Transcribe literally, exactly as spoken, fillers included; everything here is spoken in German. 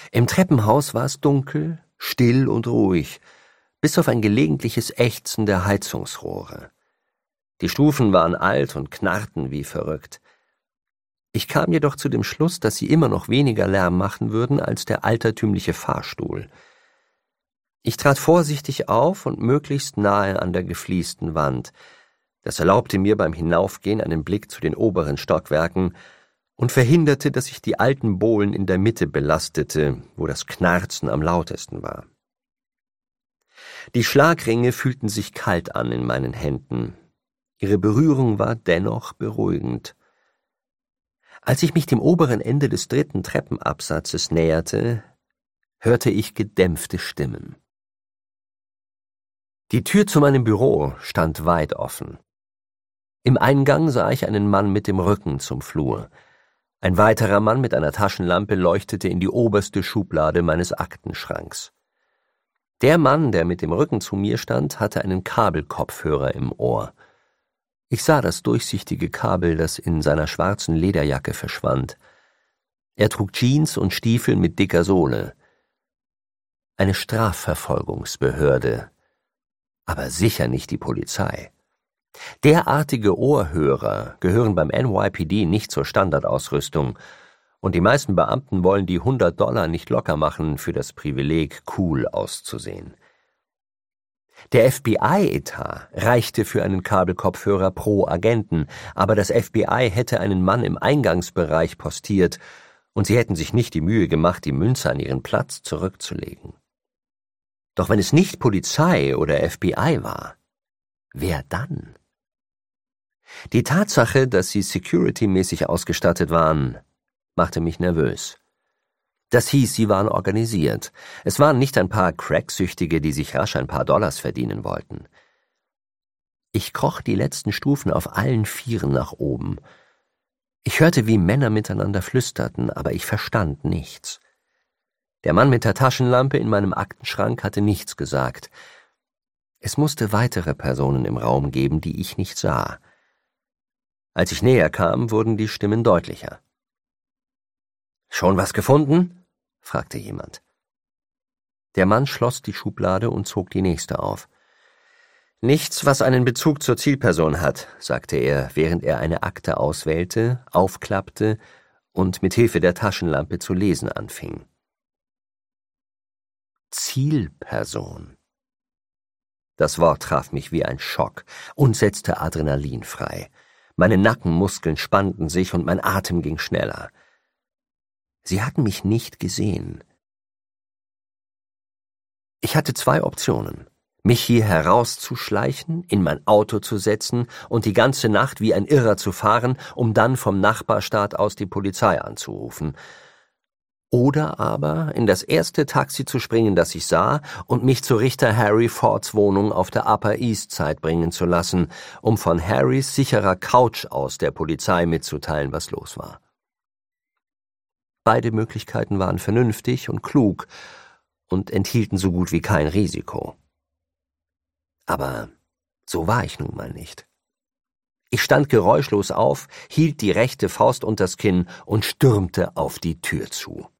Im Treppenhaus war es dunkel, still und ruhig, bis auf ein gelegentliches Ächzen der Heizungsrohre. Die Stufen waren alt und knarrten wie verrückt. Ich kam jedoch zu dem Schluss, dass sie immer noch weniger Lärm machen würden als der altertümliche Fahrstuhl. Ich trat vorsichtig auf und möglichst nahe an der gefliesten Wand. Das erlaubte mir beim Hinaufgehen einen Blick zu den oberen Stockwerken und verhinderte, dass ich die alten Bohlen in der Mitte belastete, wo das Knarzen am lautesten war. Die Schlagringe fühlten sich kalt an in meinen Händen. Ihre Berührung war dennoch beruhigend. Als ich mich dem oberen Ende des dritten Treppenabsatzes näherte, hörte ich gedämpfte Stimmen. Die Tür zu meinem Büro stand weit offen. Im Eingang sah ich einen Mann mit dem Rücken zum Flur. Ein weiterer Mann mit einer Taschenlampe leuchtete in die oberste Schublade meines Aktenschranks. Der Mann, der mit dem Rücken zu mir stand, hatte einen Kabelkopfhörer im Ohr. Ich sah das durchsichtige Kabel, das in seiner schwarzen Lederjacke verschwand. Er trug Jeans und Stiefel mit dicker Sohle. Eine Strafverfolgungsbehörde, aber sicher nicht die Polizei. Derartige Ohrhörer gehören beim N Y P D nicht zur Standardausrüstung, und die meisten Beamten wollen die hundert Dollar nicht locker machen für das Privileg, cool auszusehen. Der F B I-Etat reichte für einen Kabelkopfhörer pro Agenten, aber das F B I hätte einen Mann im Eingangsbereich postiert, und sie hätten sich nicht die Mühe gemacht, die Münze an ihren Platz zurückzulegen. Doch wenn es nicht Polizei oder F B I war, wer dann? Die Tatsache, dass sie security-mäßig ausgestattet waren, machte mich nervös. Das hieß, sie waren organisiert. Es waren nicht ein paar Cracksüchtige, die sich rasch ein paar Dollars verdienen wollten. Ich kroch die letzten Stufen auf allen Vieren nach oben. Ich hörte, wie Männer miteinander flüsterten, aber ich verstand nichts. Der Mann mit der Taschenlampe in meinem Aktenschrank hatte nichts gesagt. Es musste weitere Personen im Raum geben, die ich nicht sah. Als ich näher kam, wurden die Stimmen deutlicher. »Schon was gefunden?« fragte jemand. Der Mann schloss die Schublade und zog die nächste auf. »Nichts, was einen Bezug zur Zielperson hat«, sagte er, während er eine Akte auswählte, aufklappte und mit Hilfe der Taschenlampe zu lesen anfing. Zielperson. Das Wort traf mich wie ein Schock und setzte Adrenalin frei. Meine Nackenmuskeln spannten sich und mein Atem ging schneller. Sie hatten mich nicht gesehen. Ich hatte zwei Optionen: mich hier herauszuschleichen, in mein Auto zu setzen und die ganze Nacht wie ein Irrer zu fahren, um dann vom Nachbarstaat aus die Polizei anzurufen. Oder aber in das erste Taxi zu springen, das ich sah, und mich zu Richter Harry Fords Wohnung auf der Upper East Side bringen zu lassen, um von Harrys sicherer Couch aus der Polizei mitzuteilen, was los war. Beide Möglichkeiten waren vernünftig und klug und enthielten so gut wie kein Risiko. Aber so war ich nun mal nicht. Ich stand geräuschlos auf, hielt die rechte Faust unters Kinn und stürmte auf die Tür zu.